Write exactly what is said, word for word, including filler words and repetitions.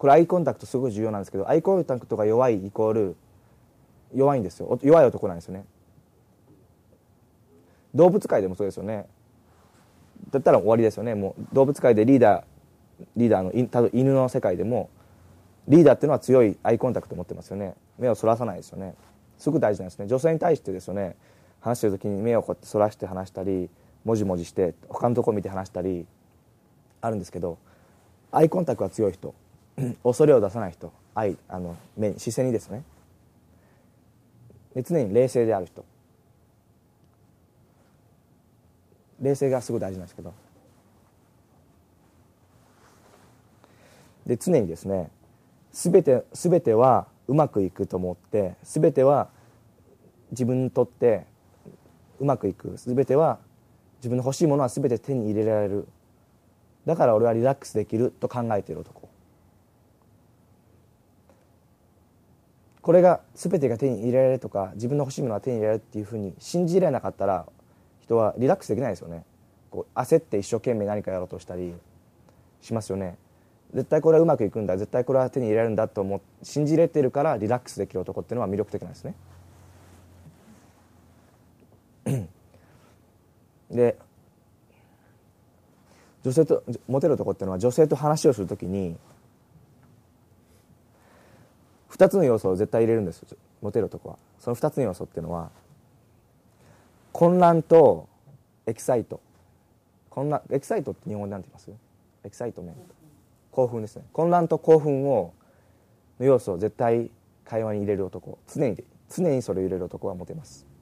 これアイコンタクトすごい重要なんですけど、アイコンタクトが弱いイコール弱いんですよ。弱い男なんですよね。動物界でもそうですよね。だったら終わりですよね。もう動物界でリーダーリーダーの多分犬の世界でもリーダーっていうのは強いアイコンタクトを持ってますよね。目をそらさないですよね。すごく大事なんですね。女性に対してですよね、話してる時に目をこうやってそらして話したり、もじもじして他のところ見て話したりあるんですけど、アイコンタクトが強い人恐れを出さない人、愛あの目に視線にですね、で常に冷静である人、冷静がすごい大事なんですけど、で常にですね、全て全てはうまくいくと思って、全ては自分にとってうまくいく、全ては自分の欲しいものは全て手に入れられる、だから俺はリラックスできると考えている男。これが全てが手に入れられるとか、自分の欲しいものは手に入れられるっていうふうに信じられなかったら、人はリラックスできないですよね。こう焦って一生懸命何かやろうとしたりしますよね。絶対これはうまくいくんだ、絶対これは手に入れられるんだと思って信じれてるからリラックスできる男っていうのは魅力的なんですね。で、女性とモテる男っていうのは、女性と話をするときにふたつの要素を絶対入れるんです。モテる男はそのふたつの要素っていうのは、混乱とエキサイト。混乱、エキサイトって日本語で何て言います？エキサイトメント、興奮ですね。混乱と興奮をの要素を絶対会話に入れる男、常に常にそれを入れる男はモテます。